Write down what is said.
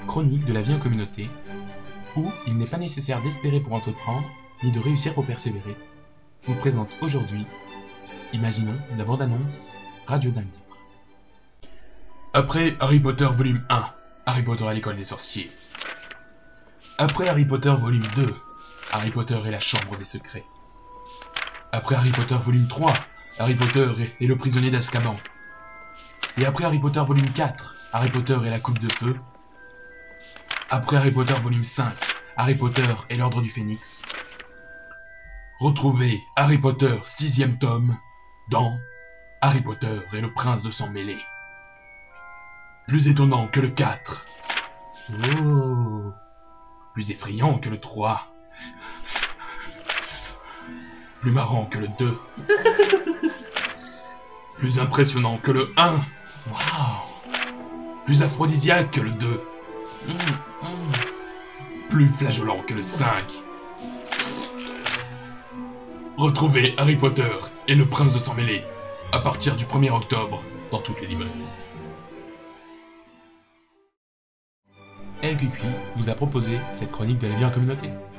chronique de la vie en communauté, où il n'est pas nécessaire d'espérer pour entreprendre, ni de réussir pour persévérer, vous présente aujourd'hui, imaginons la bande-annonce Radio d'un livre. Après Harry Potter volume 1, Harry Potter à l'école des sorciers. Après Harry Potter volume 2, Harry Potter et la chambre des secrets. Après Harry Potter volume 3, Harry Potter et le prisonnier d'Azkaban. Et après Harry Potter volume 4, Harry Potter et la coupe de feu. Après Harry Potter volume 5, Harry Potter et l'ordre du Phénix. Retrouvez Harry Potter 6e tome dans Harry Potter et le prince de sang mêlé. Plus étonnant que le 4. Oh. Plus effrayant que le 3. Plus marrant que le 2. Plus impressionnant que le 1. Waouh. Plus aphrodisiaque que le 2. Plus flageolant que le 5. Retrouvez Harry Potter et le prince de sang mêlé à partir du 1er octobre dans toutes les librairies. LQQ vous a proposé cette chronique de la vie en communauté.